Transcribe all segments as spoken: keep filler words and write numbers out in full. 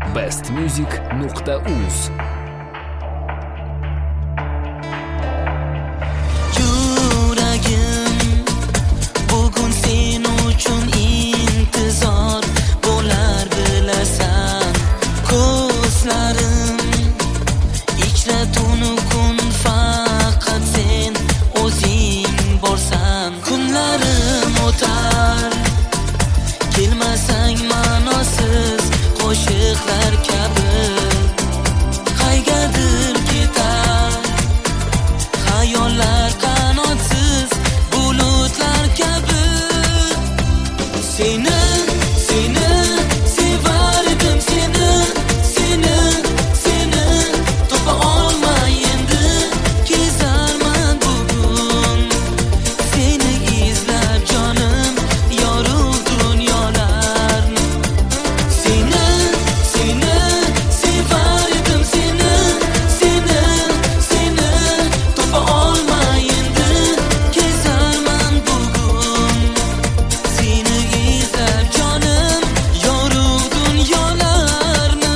best music nuqta uz. Yuragim bugun sen uchun intizor bo'lar bilasan. Ko'zlarim ichra tunu kun faqat sen o'zing borsan. Kunlarim o'tar kelmasang ma'nosiz qo'shiqlar kabi, qaygadir ketar xayollar qanotsiz bulutlar kabi. Seni seni sevardim, seni seni seni topa olmay endi kezarman bugun. Seni izlab jonim yorug' dunyolarni. Seni seni sevardim, seni seni seni topa olmay endi kezarman bugun. Seni izlab jonim yorug' dunyolarni.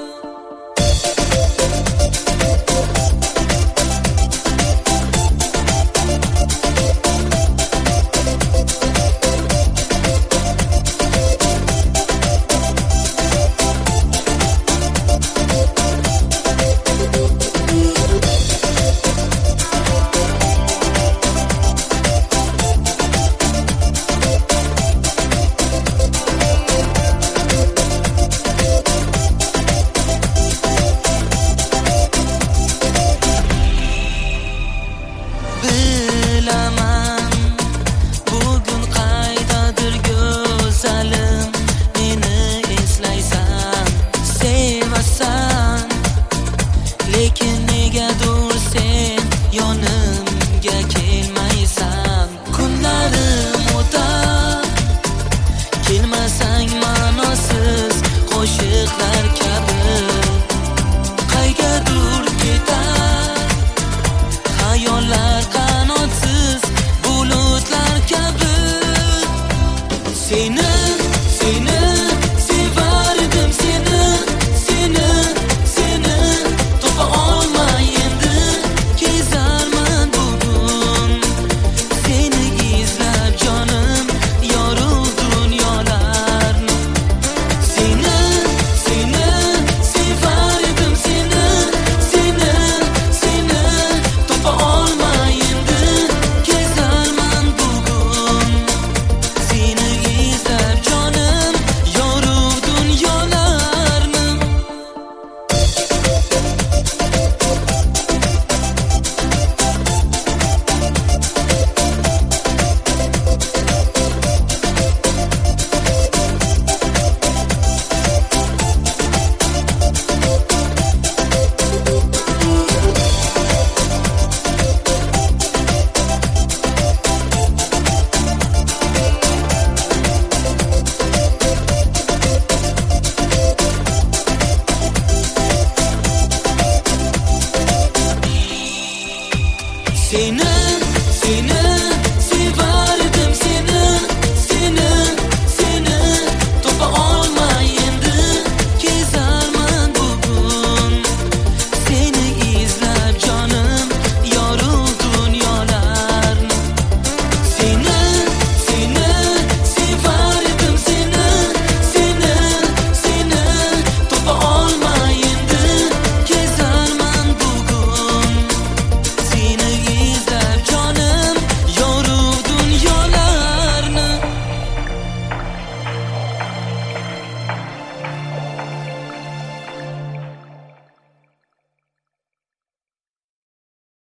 Bilaman bugun qaydadir go'zalim meni eslaysan, sevasan, lekin negadir sen yonimga kelmaysan. Kunlarim o'tar kelmasang ma'nosiz qo'shiqlar kabi, qaygadir ketar xayollar qanotsiz bulutlar kabi. Seni seni